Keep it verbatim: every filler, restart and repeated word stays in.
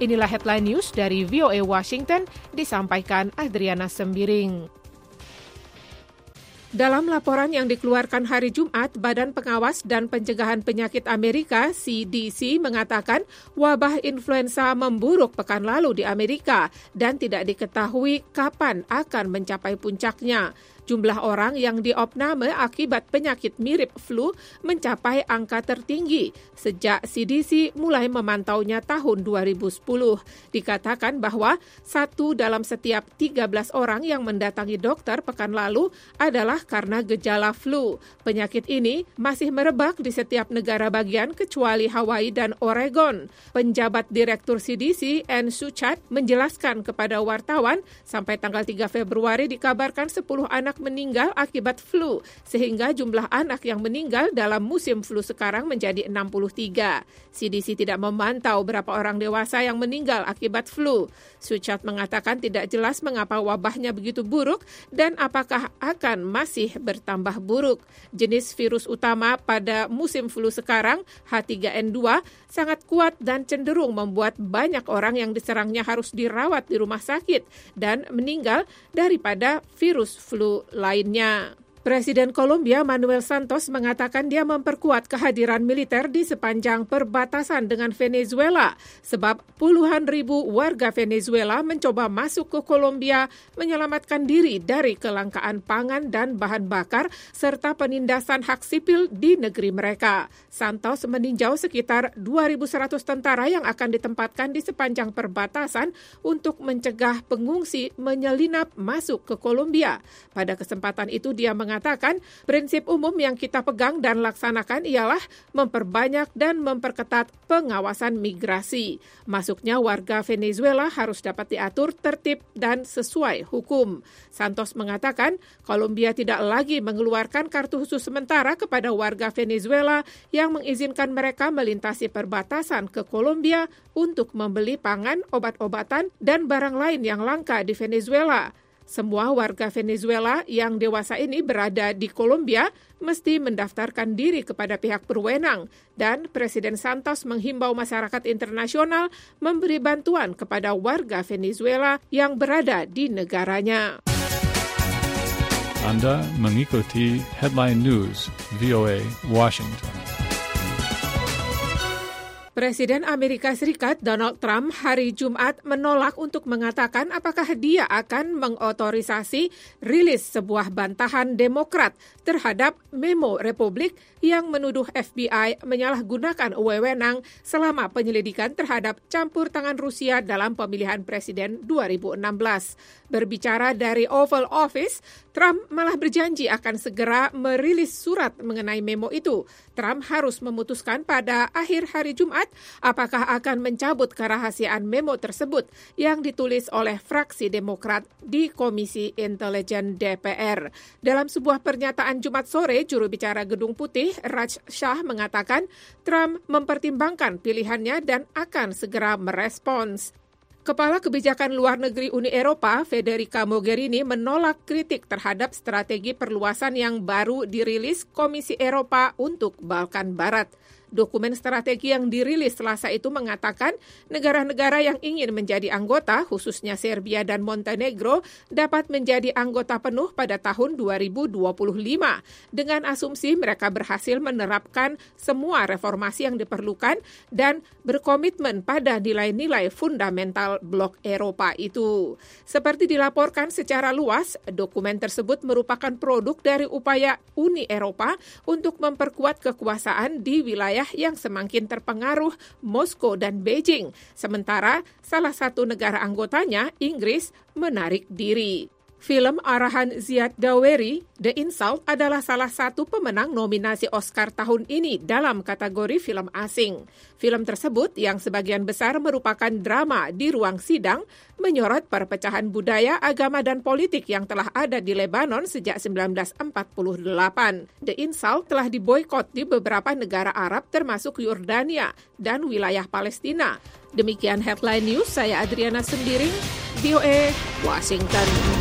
Inilah headline news dari V O A Washington, disampaikan Adriana Sembiring. Dalam laporan yang dikeluarkan hari Jumat, Badan Pengawas dan Pencegahan Penyakit Amerika C D C mengatakan wabah influenza memburuk pekan lalu di Amerika dan tidak diketahui kapan akan mencapai puncaknya. Jumlah orang yang diopname akibat penyakit mirip flu mencapai angka tertinggi sejak C D C mulai memantaunya tahun dua ribu sepuluh. Dikatakan bahwa satu dalam setiap tiga belas orang yang mendatangi dokter pekan lalu adalah karena gejala flu. Penyakit ini masih merebak di setiap negara bagian kecuali Hawaii dan Oregon. Penjabat Direktur C D C, Ann Suchat, menjelaskan kepada wartawan sampai tanggal tiga Februari dikabarkan sepuluh anak meninggal akibat flu, sehingga jumlah anak yang meninggal dalam musim flu sekarang menjadi enam puluh tiga. C D C tidak memantau berapa orang dewasa yang meninggal akibat flu. Suchat mengatakan tidak jelas mengapa wabahnya begitu buruk dan apakah akan masih bertambah buruk. Jenis virus utama pada musim flu sekarang, H tiga N dua, sangat kuat dan cenderung membuat banyak orang yang diserangnya harus dirawat di rumah sakit dan meninggal daripada virus flu lainnya. Presiden Kolombia Manuel Santos mengatakan dia memperkuat kehadiran militer di sepanjang perbatasan dengan Venezuela sebab puluhan ribu warga Venezuela mencoba masuk ke Kolombia menyelamatkan diri dari kelangkaan pangan dan bahan bakar serta penindasan hak sipil di negeri mereka. Santos meninjau sekitar dua ribu seratus tentara yang akan ditempatkan di sepanjang perbatasan untuk mencegah pengungsi menyelinap masuk ke Kolombia. Pada kesempatan itu dia mengatakan mengatakan prinsip umum yang kita pegang dan laksanakan ialah memperbanyak dan memperketat pengawasan migrasi. Masuknya warga Venezuela harus dapat diatur tertib dan sesuai hukum. Santos mengatakan Kolombia tidak lagi mengeluarkan kartu khusus sementara kepada warga Venezuela yang mengizinkan mereka melintasi perbatasan ke Kolombia untuk membeli pangan, obat-obatan, dan barang lain yang langka di Venezuela. Semua warga Venezuela yang dewasa ini berada di Kolombia mesti mendaftarkan diri kepada pihak berwenang dan Presiden Santos menghimbau masyarakat internasional memberi bantuan kepada warga Venezuela yang berada di negaranya. Anda mengikuti Headline News V O A Washington. Presiden Amerika Serikat Donald Trump hari Jumat menolak untuk mengatakan apakah dia akan mengotorisasi rilis sebuah bantahan Demokrat terhadap memo Republik yang menuduh F B I menyalahgunakan wewenang selama penyelidikan terhadap campur tangan Rusia dalam pemilihan presiden dua ribu enam belas. Berbicara dari Oval Office, Trump malah berjanji akan segera merilis surat mengenai memo itu. Trump harus memutuskan pada akhir hari Jumat apakah akan mencabut kerahasiaan memo tersebut yang ditulis oleh fraksi Demokrat di Komisi Intelijen D P R. Dalam sebuah pernyataan Jumat sore, juru bicara Gedung Putih, Raj Shah, mengatakan Trump mempertimbangkan pilihannya dan akan segera merespons. Kepala Kebijakan Luar Negeri Uni Eropa, Federica Mogherini, menolak kritik terhadap strategi perluasan yang baru dirilis Komisi Eropa untuk Balkan Barat. Dokumen strategi yang dirilis Selasa itu mengatakan negara-negara yang ingin menjadi anggota, khususnya Serbia dan Montenegro, dapat menjadi anggota penuh pada tahun dua ribu dua puluh lima dengan asumsi mereka berhasil menerapkan semua reformasi yang diperlukan dan berkomitmen pada nilai-nilai fundamental blok Eropa itu. Seperti dilaporkan secara luas, dokumen tersebut merupakan produk dari upaya Uni Eropa untuk memperkuat kekuasaan di wilayah yang semakin terpengaruh Moskow dan Beijing, sementara salah satu negara anggotanya, Inggris, menarik diri. Film arahan Ziad Daweri, The Insult, adalah salah satu pemenang nominasi Oscar tahun ini dalam kategori film asing. Film tersebut, yang sebagian besar merupakan drama di ruang sidang, menyorot perpecahan budaya, agama, dan politik yang telah ada di Lebanon sejak seribu sembilan ratus empat puluh delapan. The Insult telah diboikot di beberapa negara Arab termasuk Yordania dan wilayah Palestina. Demikian Headline News, saya Adriana Sembiring, V O A, Washington.